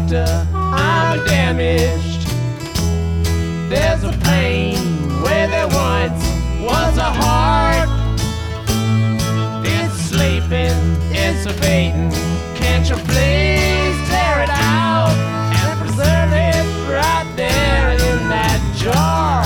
doctor, I'm damaged. There's a pain where there once was a heart. It's sleeping, it's evading. Can't you please tear it out and preserve it right there in that jar?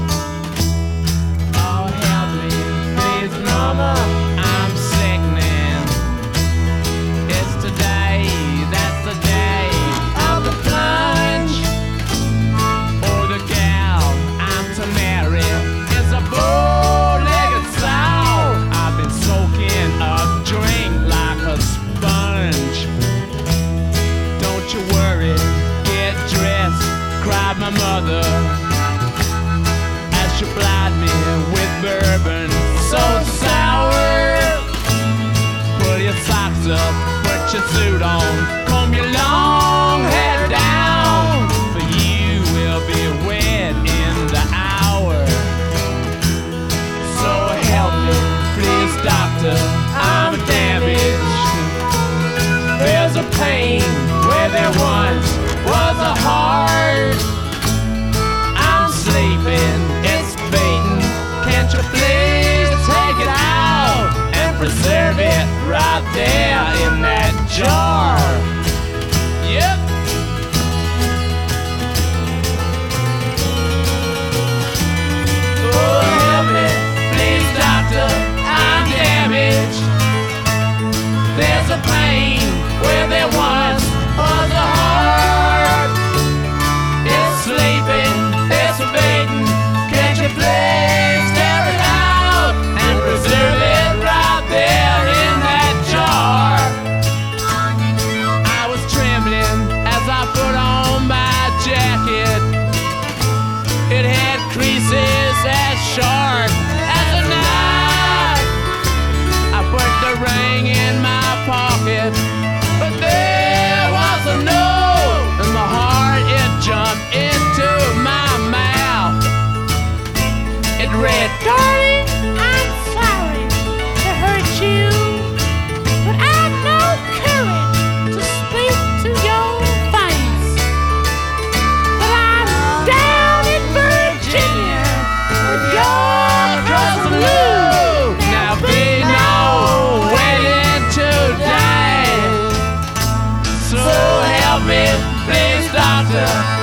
Oh, help me, please, mama, I'm sickening. It's today, that's the day of the plunge. Oh, the gal I'm to marry is a bow-legged sow. I've been soaking up drink like a sponge. Don't you worry, get dressed, cried my mother as she plied me with bourbon so sour. Pull your socks up, put your suit on, comb your long hair down, for you will be wed in the hour. So help me, please, doctor, I'm damaged. There's a pain where there once was a heart. I'm sleeping, it's fading. Can't you please take it out and preserve it right there in that jar? Yep. Oh, help me, please, doctor, I'm damaged. There's a pain where there once was a heart. It's sleeping, it's fading. Can't you please tear it out and preserve it right there in that jar? I was trembling as I put on my jacket. It had creases as sharp as a knife. I put the ring in my pocket, but there was a note in the heart. It jumped into my mouth. It read, Darling, I'm sorry to hurt you, but I've no courage to speak to your face. But I'm down in Virginia with your cousin Lou. now be no waiting today. So help me, please, doctor,